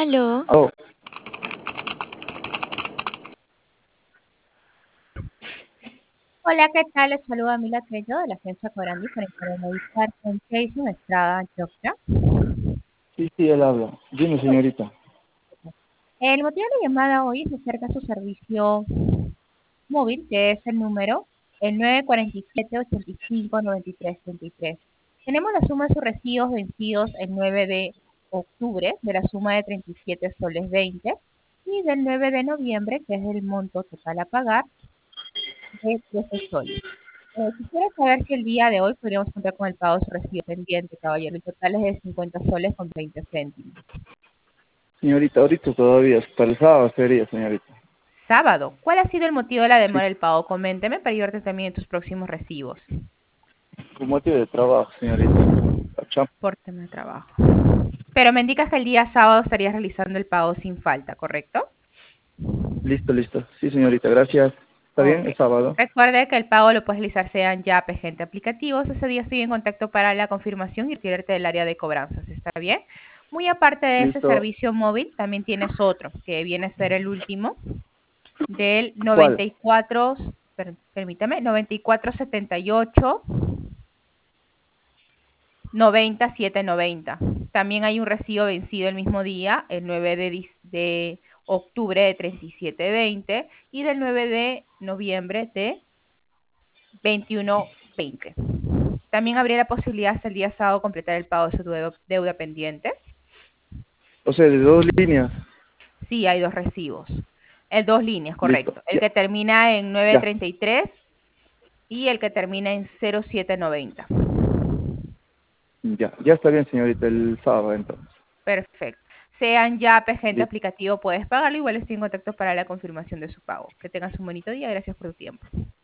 Aló, Oh, Hola, ¿qué tal? Les saluda Mila Tello de la agencia Cobrandi para realizar con Jason Estrada Jofra. sí, él habla. Dime, señorita. El motivo de la llamada hoy es acerca de su servicio móvil, que es el número el 947-85-93-33. Tenemos la suma de sus recibos vencidos el 9 de octubre, de la suma de 37 soles 20, y del 9 de noviembre, que es el monto total a pagar, de 13 soles. Quisiera saber si el día de hoy podríamos contar con el pago de su recibo pendiente, caballero. El total es de 50 soles con 20 céntimos. Señorita, ahorita todavía, para el sábado sería, señorita. Sábado. ¿Cuál ha sido el motivo de la Sí, demora del pago? Coménteme para ayudarte también en tus próximos recibos. por motivo de trabajo, señorita. Achá. Por tema de trabajo. Pero me indicas que el día sábado estarías realizando el pago sin falta, ¿correcto? Listo. Sí, señorita, gracias. ¿Está Ok. bien? El sábado. Recuerde que el pago lo puedes realizar sea en Yape, gente aplicativos. Ese día estoy en contacto para la confirmación y retirarte del área de cobranzas. ¿Está bien? Muy aparte de ese Listo. servicio móvil, también tienes otro, que viene a ser el último, del ¿Cuál? 94, permítame, 9478 90790. También hay un recibo vencido el mismo día, el 9 de octubre de 3720 y del 9 de noviembre de 2120. También habría la posibilidad hasta el día sábado completar el pago de su deuda pendiente. O sea, de dos líneas. Sí, hay dos recibos. Dos líneas, Listo. correcto. El que termina en Ya, 933 y el que termina en 0790. ya está bien, señorita, el sábado entonces. Perfecto. Sean ya gente Listo. aplicativo, puedes pagarlo. Igual estoy en contacto para la confirmación de su pago. Que tengas un bonito día. Gracias por tu tiempo.